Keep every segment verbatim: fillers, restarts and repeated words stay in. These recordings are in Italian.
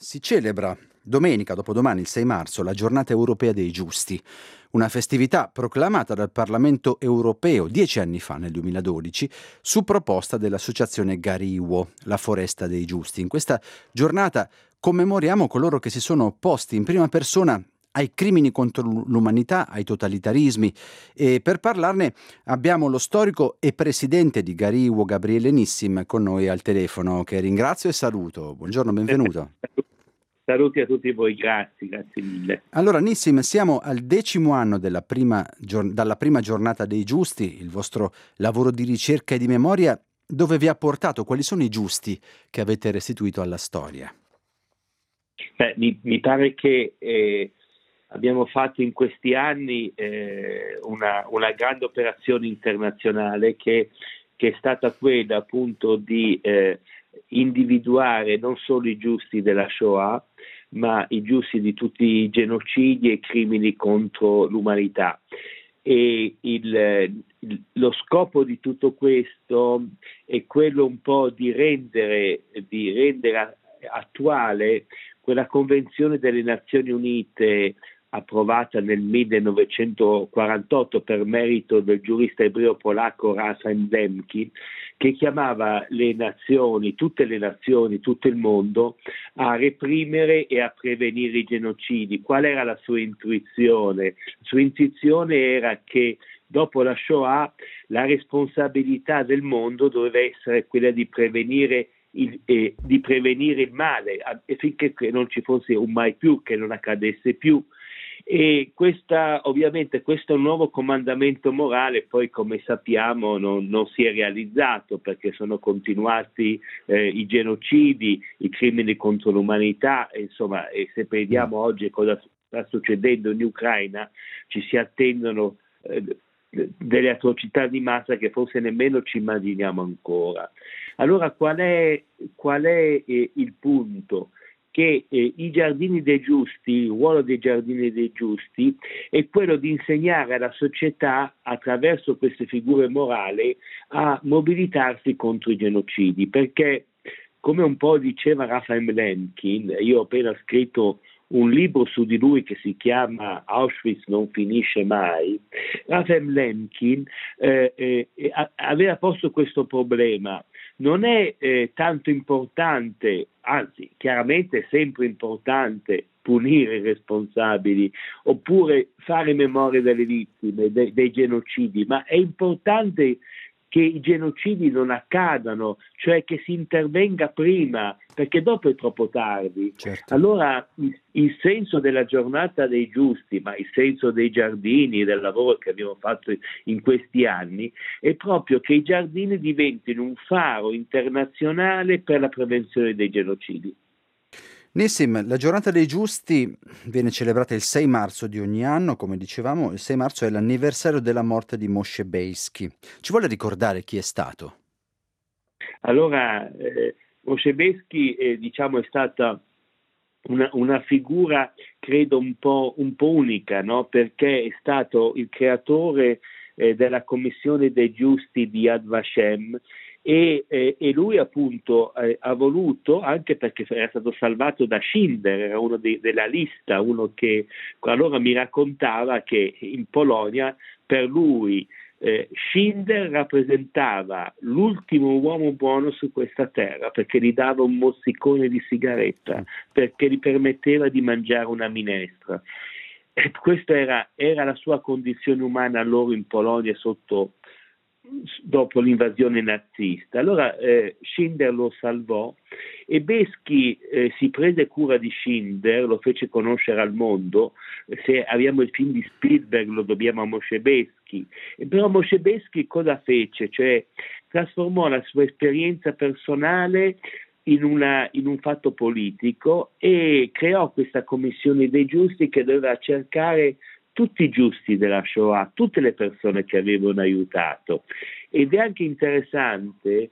Si celebra domenica, dopodomani, il sei marzo, la Giornata Europea dei Giusti, una festività proclamata dal Parlamento Europeo dieci anni fa, nel duemiladodici, su proposta dell'associazione Gariwo, la Foresta dei Giusti. In questa giornata commemoriamo coloro che si sono opposti in prima persona ai crimini contro l'umanità, ai totalitarismi, e per parlarne abbiamo lo storico e presidente di Gariwo, Gabriele Nissim, con noi al telefono, che ringrazio e saluto. Buongiorno, benvenuto. Saluti a tutti voi, grazie, grazie mille. Allora Nissim, siamo al decimo anno della prima gior- dalla prima giornata dei Giusti, il vostro lavoro di ricerca e di memoria, dove vi ha portato? Quali sono i giusti che avete restituito alla storia? Beh, mi, mi pare che eh, abbiamo fatto in questi anni eh, una, una grande operazione internazionale che, che è stata quella appunto di eh, individuare non solo i giusti della Shoah, ma i giusti di tutti i genocidi e crimini contro l'umanità. E il, il, lo scopo di tutto questo è quello un po' di rendere, di rendere attuale quella Convenzione delle Nazioni Unite approvata nel millenovecentoquarantotto per merito del giurista ebreo polacco Raphael Lemkin, che chiamava le nazioni, tutte le nazioni, tutto il mondo, a reprimere e a prevenire i genocidi. Qual era la sua intuizione? La sua intuizione era che dopo la Shoah la responsabilità del mondo doveva essere quella di prevenire Il, eh, di prevenire il male affinché non ci fosse un mai più, che non accadesse più. E questa, ovviamente questo è un nuovo comandamento morale, poi come sappiamo non, non si è realizzato, perché sono continuati eh, i genocidi, i crimini contro l'umanità, e, insomma, e se vediamo oggi cosa sta succedendo in Ucraina, ci si attendono eh, delle atrocità di massa che forse nemmeno ci immaginiamo ancora. Allora qual è, qual è eh, il punto? Che eh, i giardini dei giusti, il ruolo dei giardini dei giusti è quello di insegnare alla società, attraverso queste figure morali, a mobilitarsi contro i genocidi, perché come un po' diceva Raphael Lemkin, io ho appena scritto un libro su di lui che si chiama Auschwitz non finisce mai. Raphael Lemkin eh, eh, aveva posto questo problema. Non è eh, tanto importante, anzi chiaramente è sempre importante punire i responsabili oppure fare memoria delle vittime, de- dei genocidi, ma è importante che i genocidi non accadano, cioè che si intervenga prima, perché dopo è troppo tardi. Certo. Allora il, il senso della giornata dei giusti, ma il senso dei giardini, del lavoro che abbiamo fatto in questi anni, è proprio che i giardini diventino un faro internazionale per la prevenzione dei genocidi. Nissim, la Giornata dei Giusti viene celebrata il sei marzo di ogni anno, come dicevamo. Il sei marzo è l'anniversario della morte di Moshe Beisky. Ci vuole ricordare chi è stato? Allora, eh, Moshe Beisky eh, diciamo, è stata una, una figura, credo, un po', un po' unica, no? Perché è stato il creatore eh, della Commissione dei Giusti di Yad Vashem, E, eh, e lui appunto eh, ha voluto, anche perché era stato salvato da Schindler, era uno de- della lista, uno che allora mi raccontava che in Polonia per lui eh, Schindler rappresentava l'ultimo uomo buono su questa terra, perché gli dava un mozzicone di sigaretta, perché gli permetteva di mangiare una minestra. E questa era, era la sua condizione umana loro in Polonia sotto dopo l'invasione nazista. Allora eh, Schindler lo salvò e Beisky eh, si prese cura di Schindler, lo fece conoscere al mondo. Se abbiamo il film di Spielberg lo dobbiamo a Moshe Beisky. E però Moshe Beisky cosa fece? Cioè trasformò la sua esperienza personale in, una, in un fatto politico e creò questa commissione dei giusti che doveva cercare tutti i giusti della Shoah, tutte le persone che avevano aiutato. Ed è anche interessante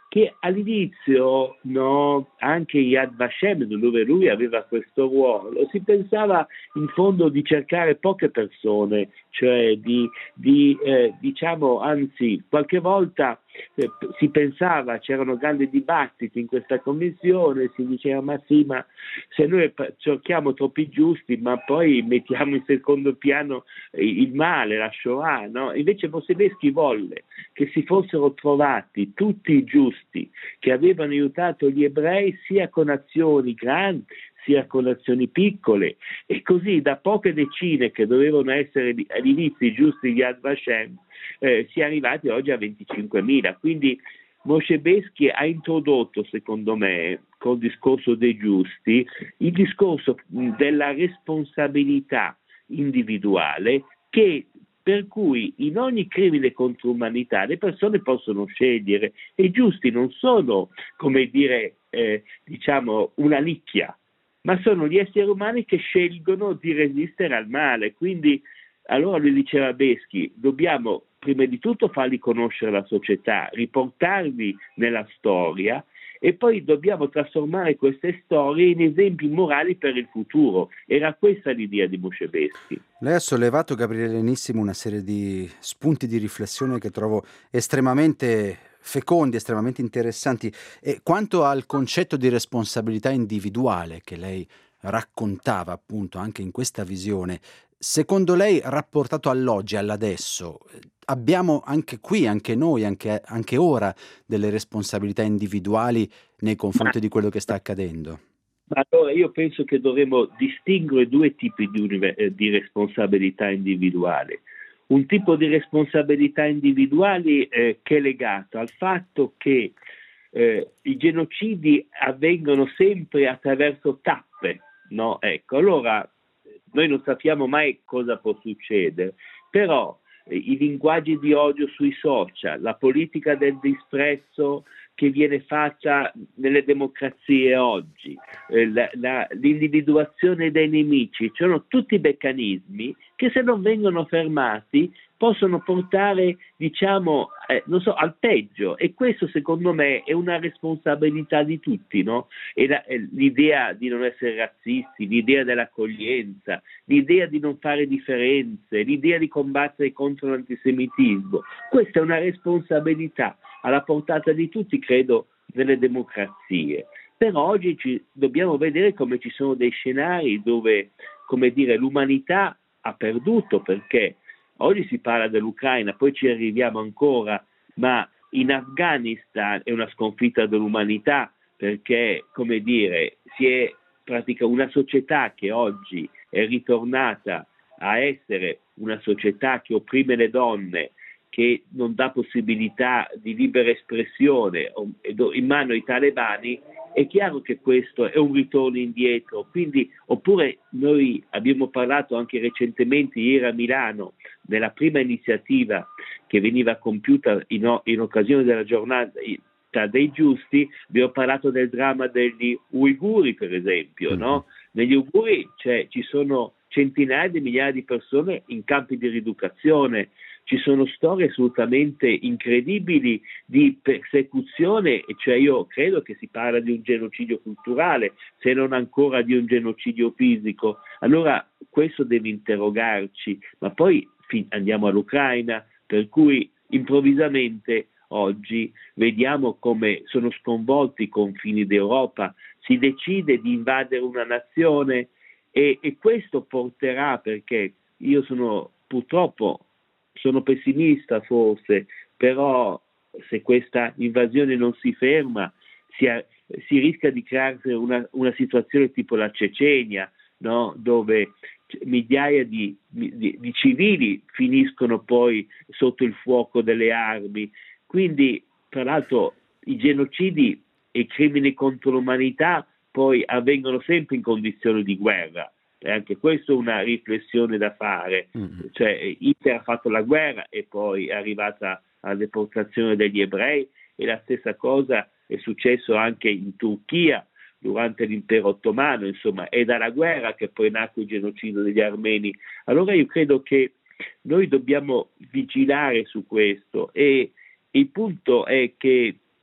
che all'inizio, no, anche Yad Vashem, dove lui aveva questo ruolo, si pensava in fondo di cercare poche persone, cioè di, di eh, diciamo, anzi, qualche volta eh, si pensava, c'erano grandi dibattiti in questa commissione, si diceva ma sì, ma se noi cerchiamo troppi giusti, ma poi mettiamo in secondo piano il male, la Shoah, no? Invece Mosebeschi volle che si fossero trovati tutti i giusti che avevano aiutato gli ebrei sia con azioni grandi sia con azioni piccole, e così da poche decine che dovevano essere all'inizio i giusti di Yad Vashem eh, si è arrivati oggi a venticinquemila. Quindi Mosebeschi ha introdotto, secondo me, col discorso dei giusti, il discorso della responsabilità individuale, che per cui in ogni crimine contro l'umanità le persone possono scegliere, e i giusti non sono, come dire, eh, diciamo una nicchia, ma sono gli esseri umani che scelgono di resistere al male. Quindi allora lui diceva Beschi, dobbiamo prima di tutto farli conoscere la società, riportarli nella storia, e poi dobbiamo trasformare queste storie in esempi morali per il futuro. Era questa l'idea di Mosebeschi. Lei ha sollevato, Gabriele Lenissimo, una serie di spunti di riflessione che trovo estremamente fecondi, estremamente interessanti. E quanto al concetto di responsabilità individuale che lei raccontava appunto anche in questa visione, secondo lei, rapportato all'oggi, all'adesso, abbiamo anche qui, anche noi, anche, anche ora, delle responsabilità individuali nei confronti Ma, di quello che sta accadendo? allora io penso che dovremmo distinguere due tipi di, univer- di responsabilità individuale. Un tipo di responsabilità individuali eh, che è legato al fatto che eh, i genocidi avvengono sempre attraverso tappe, no? Ecco, allora noi non sappiamo mai cosa può succedere, però eh, i linguaggi di odio sui social, la politica del disprezzo che viene fatta nelle democrazie oggi, eh, la, la, l'individuazione dei nemici, sono tutti meccanismi che, se non vengono fermati, possono portare, diciamo, eh, non so, al peggio, e questo secondo me è una responsabilità di tutti, no? E la, eh, l'idea di non essere razzisti, l'idea dell'accoglienza, l'idea di non fare differenze, l'idea di combattere contro l'antisemitismo, questa è una responsabilità alla portata di tutti, credo, nelle democrazie. Però oggi ci, dobbiamo vedere come ci sono dei scenari dove, come dire, l'umanità ha perduto, perché oggi si parla dell'Ucraina, poi ci arriviamo ancora, ma in Afghanistan è una sconfitta dell'umanità, perché, come dire, si è pratica una società che oggi è ritornata a essere una società che opprime le donne, che non dà possibilità di libera espressione in mano ai talebani. È chiaro che questo è un ritorno indietro. Quindi, oppure noi abbiamo parlato anche recentemente ieri a Milano della prima iniziativa che veniva compiuta in, in occasione della giornata dei giusti, abbiamo parlato del dramma degli uiguri, per esempio, no? Negli uiguri cioè, ci sono centinaia di migliaia di persone in campi di rieducazione. Ci sono storie assolutamente incredibili di persecuzione, cioè io credo che si parla di un genocidio culturale, se non ancora di un genocidio fisico. Allora questo deve interrogarci, ma poi andiamo all'Ucraina, per cui improvvisamente oggi vediamo come sono sconvolti i confini d'Europa, si decide di invadere una nazione, e, e questo porterà, perché io sono purtroppo sono pessimista forse, però se questa invasione non si ferma si, ha, si rischia di crearsi una, una situazione tipo la Cecenia, no? Dove migliaia di, di, di civili finiscono poi sotto il fuoco delle armi. Quindi, tra l'altro, i genocidi e i crimini contro l'umanità poi avvengono sempre in condizioni di guerra. E anche questa è una riflessione da fare, mm-hmm. Cioè Hitler ha fatto la guerra e poi è arrivata alla deportazione degli ebrei, e la stessa cosa è successo anche in Turchia durante l'impero ottomano. Insomma, è dalla guerra che poi nacque il genocidio degli armeni. Allora io credo che noi dobbiamo vigilare su questo, e il punto è che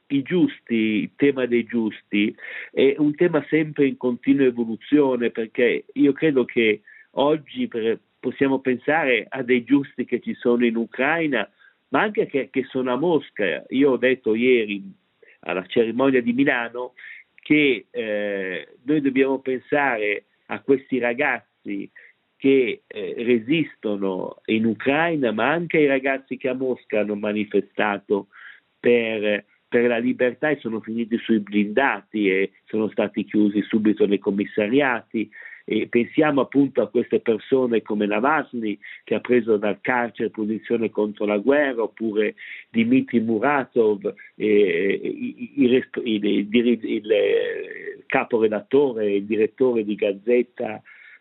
i giusti, il tema dei giusti, è un tema sempre in continua evoluzione, perché io credo che oggi per, possiamo pensare a dei giusti che ci sono in Ucraina, ma anche che, che sono a Mosca. Io ho detto ieri alla cerimonia di Milano che eh, noi dobbiamo pensare a questi ragazzi che eh, resistono in Ucraina, ma anche ai ragazzi che a Mosca hanno manifestato per, per la libertà e sono finiti sui blindati e sono stati chiusi subito nei commissariati. E pensiamo appunto a queste persone come Navalny, che ha preso dal carcere posizione contro la guerra, oppure Dmitry Muratov, eh, il, il, il, il, il caporedattore, il direttore di Gazzetta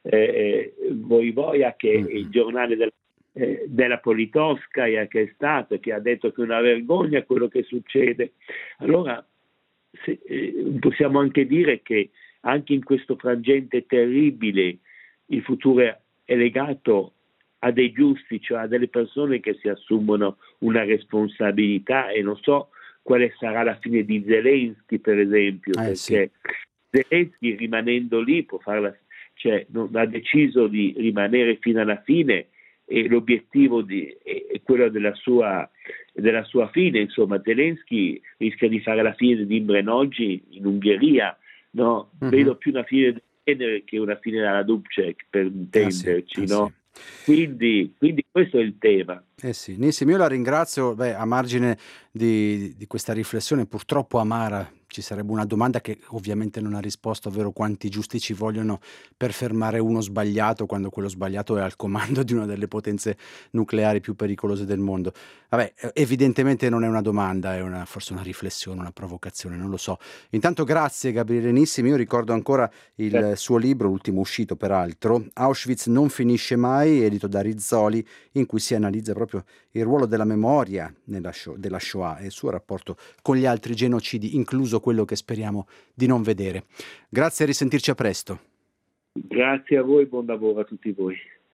eh, Voivoia, che è il giornale del, eh, della Politkovskaya, che è stato, che ha detto che è una vergogna quello che succede. Allora se, eh, possiamo anche dire che anche in questo frangente terribile il futuro è legato a dei giusti, cioè a delle persone che si assumono una responsabilità, e non so quale sarà la fine di Zelensky, per esempio, eh, perché sì. Zelensky, rimanendo lì, può farla, cioè, non, ha deciso di rimanere fino alla fine, e l'obiettivo di, è, è quello della sua, della sua fine. Insomma, Zelensky rischia di fare la fine di Imre Nagy in Ungheria. No, uh-huh. Vedo più una fine del genere che una fine dalla Dubček, per intenderci, ah, sì, ah, no? sì. Quindi, quindi questo è il tema. Eh sì, Nissim, io la ringrazio. Beh, a margine di, di questa riflessione purtroppo amara, ci sarebbe una domanda che ovviamente non ha risposto, ovvero quanti giusti ci vogliono per fermare uno sbagliato quando quello sbagliato è al comando di una delle potenze nucleari più pericolose del mondo. Vabbè, evidentemente non è una domanda, è una, forse una riflessione, una provocazione, non lo so. Intanto grazie Gabriele Nissim, io ricordo ancora il Certo. suo libro, l'ultimo uscito peraltro, Auschwitz non finisce mai, edito da Rizzoli, in cui si analizza proprio il ruolo della memoria nella Shoah, della Shoah e il suo rapporto con gli altri genocidi, incluso quello che speriamo di non vedere. Grazie, a risentirci a presto. Grazie a voi, buon lavoro a tutti voi.